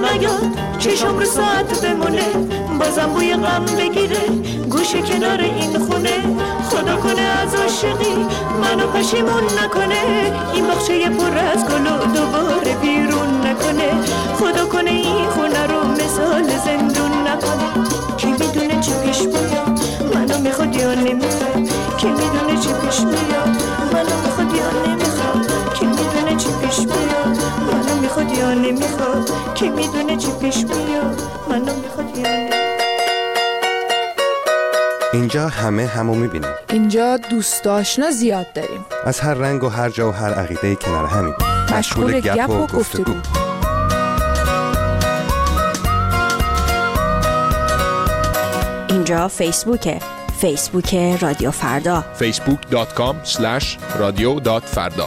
نیاد، چشم رو ساعت بمونه، بازم بوی غم بگیره گوشه کنار این خونه. خدا کنه از عاشقی منو پشیمون نکنه، این باغچه پر از گل و دوباره بیرون نکنه. خدا کنه این خونه رو مثال زندون نکنه. کی میدونه چی پیش میاد، منو میخواد یا نمیخواد. کی میدونه چی پیش میاد، منو میخواد یا نمیخواد. کی میدونه چی پیش میاد، منو میخواد یا نمیخواد. کی میدونه چی پیش میاد، منو میخواد یا نمیخواد. اینجا همه همو میبینیم. اینجا دوست آشنا زیاد داریم. از هر رنگ و هر جا و هر عقیده کنار همین. مشغول گپ و گفتگو. اینجا فیسبوک رادیو فردا. facebook.com/radio.farda.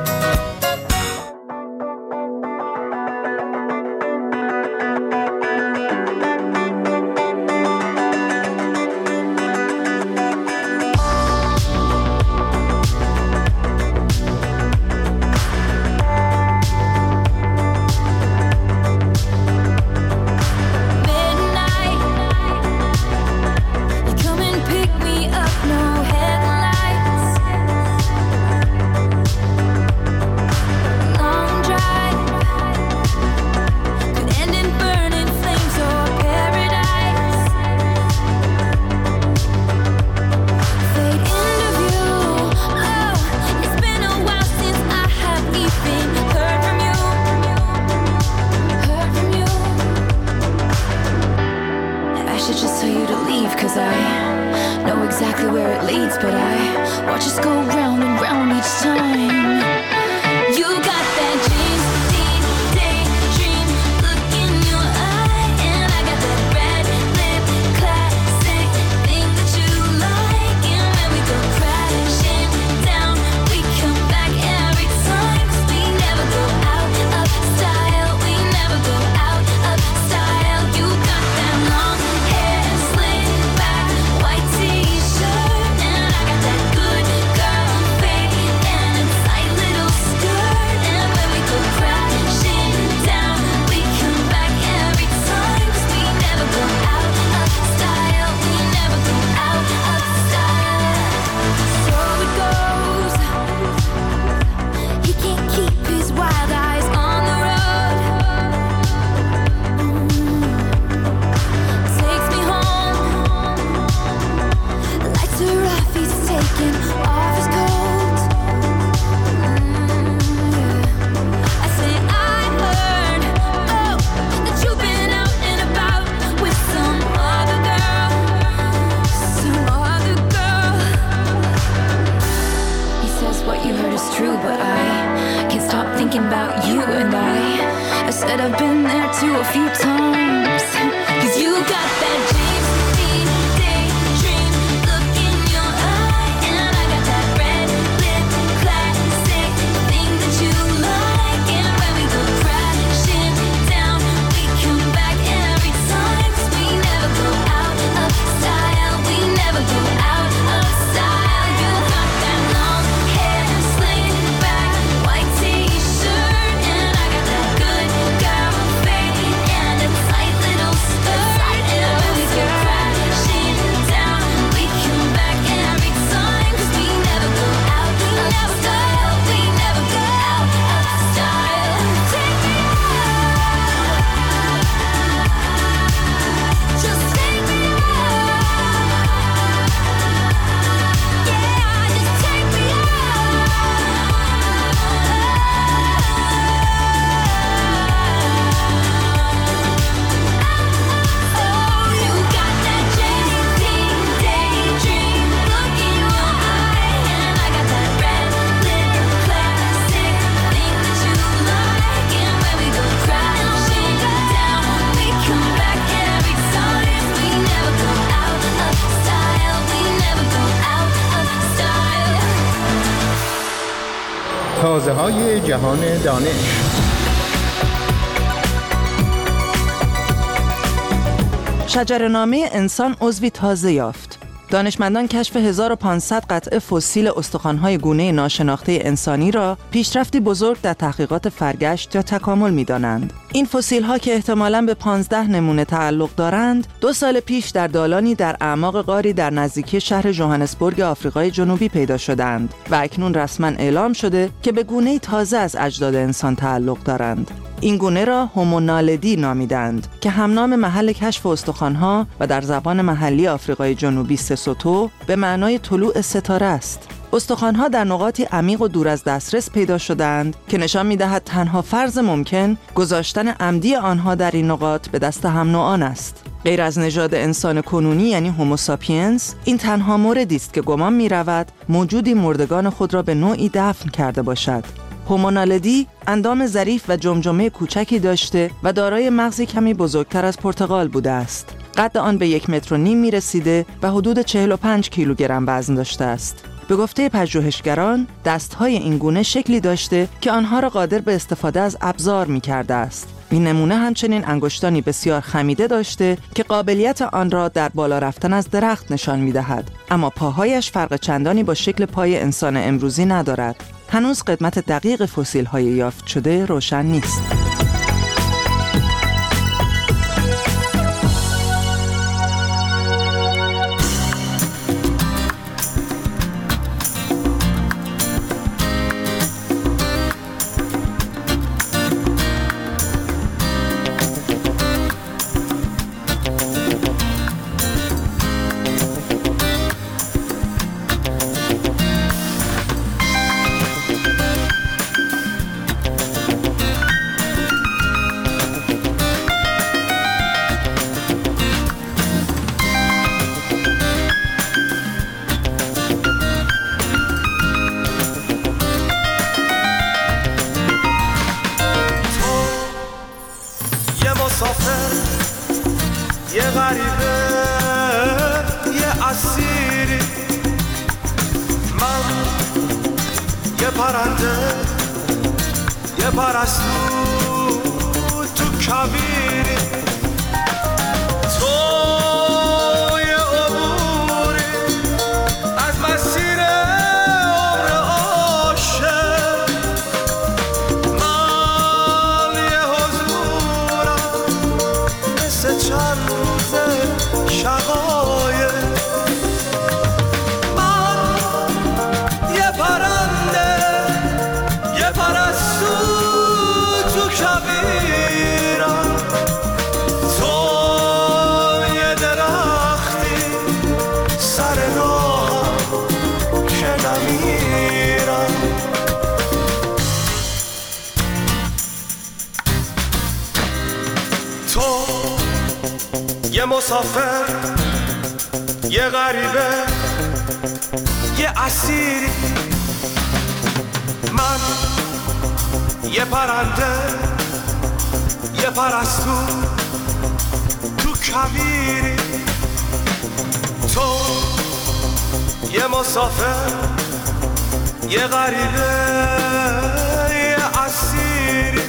تازه‌های جهان دانش. شجره‌نامه انسان عضوی تازه یافت. دانشمندان کشف 1500 قطعه فسیل استخوان‌های گونه ناشناخته انسانی را پیشرفتی بزرگ در تحقیقات فرگشت یا تکامل می‌دانند. این فسیل‌ها که احتمالاً به 15 نمونه تعلق دارند، 2 سال پیش در دالانی در اعماق غاری در نزدیکی شهر ژوهانسبورگ آفریقای جنوبی پیدا شدند و اکنون رسما اعلام شده که به گونه‌ای تازه از اجداد انسان تعلق دارند. این گونه را هومونالدی نامیدند که همنام محل کشف استخوان‌ها و در زبان محلی آفریقای جنوبی سسوتو به معنای طلوع ستاره است. استخوان‌ها در نقاطی عمیق و دور از دسترس پیدا شدند که نشان می‌دهد تنها فرض ممکن گذاشتن عمدی آنها در این نقاط به دست هم نوعان است. غیر از نژاد انسان کنونی یعنی هوموساپینز، این تنها موردی است که گمان می‌رود موجودی مردگان خود را به نوعی دفن کرده باشد. هومونالدی اندام ظریف و جمجمه کوچکی داشته و دارای مغزی کمی بزرگتر از پرتقال بوده است. قد آن به 1.5 متر می‌رسیده و حدود 45 کیلوگرم وزن داشته است. به گفته پژوهشگران، دست‌های این گونه شکلی داشته که آنها را قادر به استفاده از ابزار می‌کرده است. این نمونه همچنین انگشتانی بسیار خمیده داشته که قابلیت آن را در بالا رفتن از درخت نشان می‌دهد، اما پاهایش فرق چندانی با شکل پای انسان امروزی ندارد. هنوز قدمت دقیق فسیل‌های یافت شده روشن نیست. یه غریبه یه اسیری، من یه پرنده یه پرستو تو کویری، تو یه عبوری از مسیر عمر عاشق، من یه حضورم مثل چند روزه شقایق، من یه پرنده یه پرستو تو کویرم، تو یه درختی سر راهم که نمیرم. تو یه مسافر یه غریبه یه اسیری، من یه پرنده یه پرستو تو کویری، تو یه مسافر یه غریبه یه اسیری.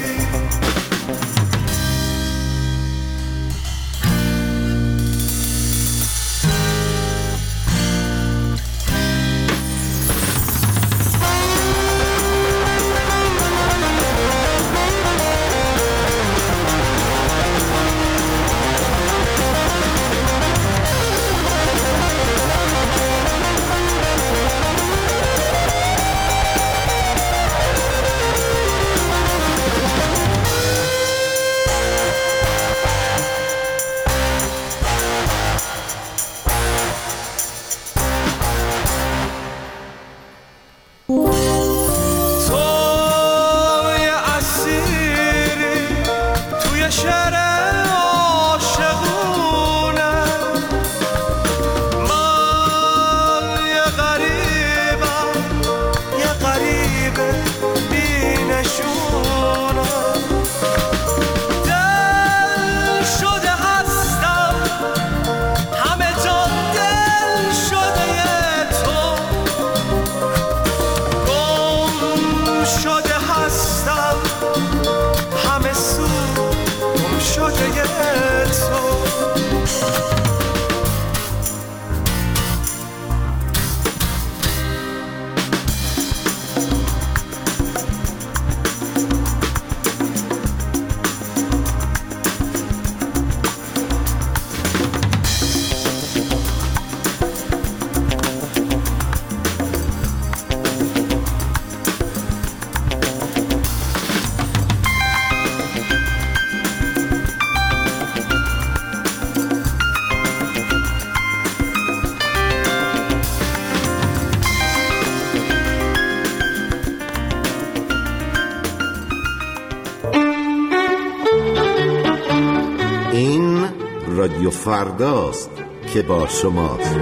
رادیو فرداست که با شماست.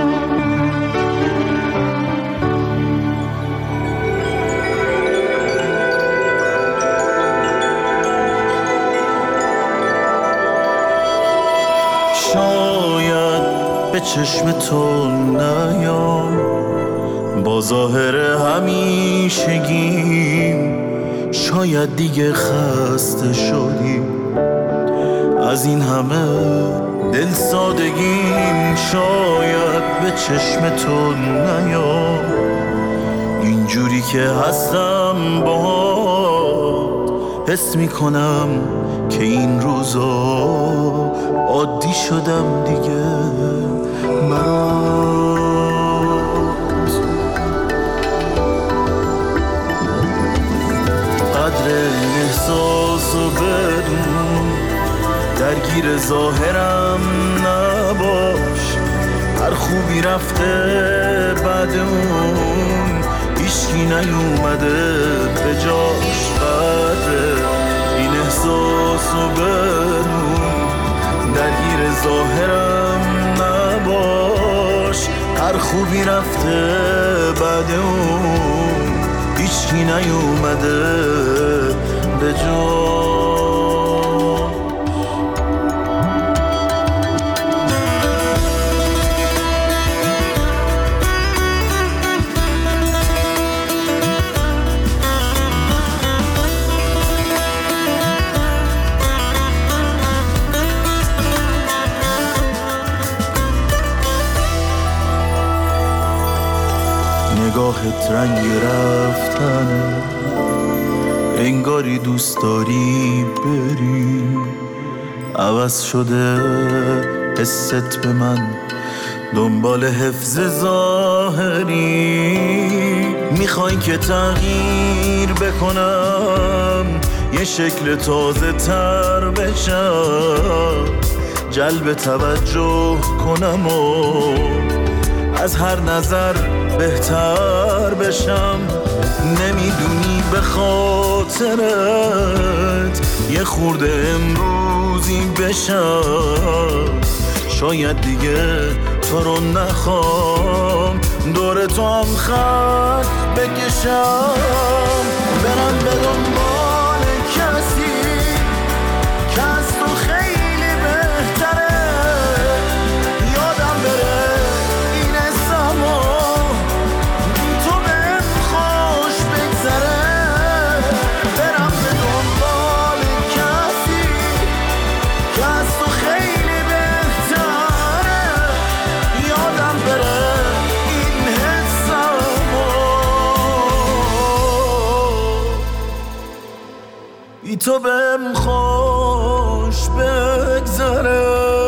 شاید به چشم تو نیام با ظاهر همیشگیم، شاید دیگه خسته شدیم از این همه دل سادگیم. شاید به چشم تو نیام اینجوری که هستم باهات، حس میکنم که این روزا عادی شدم دیگه برات. قدر این احساسو بدون، درگیر ظاهرم نباش، هر خوبی رفته بعد اون هیچکی نیومده به جاش. قدر این احساسو بدون، درگیر ظاهرم نباش، هر خوبی رفته بعد اون هیچکی نیومده به جاش. نگاهت رنگ رفتن، انگاری دوست داری بری، عوض شده حست به من، دنبال حفظ ظاهری. میخوای که تغییر بکنم، یه شکل تازه تر بشم، جلب توجه کنم و از هر نظر بهتر بشم. نمیدونی به خاطرت یه خورده امروزی بشم، شاید دیگه تو رو نخوام دور تو هم خط بکشم. برم به دنبال کسی که از تو خیلی بهتره، یادم بره تو بهم خوش بگذره.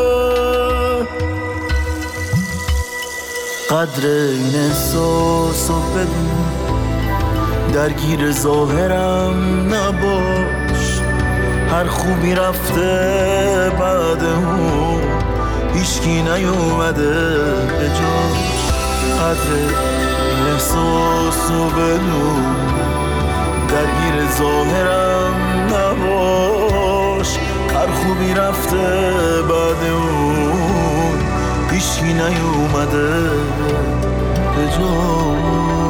قدر این احساسو بدون، درگیر ظاهرم نباش، هر خوبی رفته بعد اون هیچکی نیومده به جاش. قدر این احساسو بدون، درگیر ظاهرم نباش، هر خوبی رفته بعد اون هیچکی نیومده به جاش.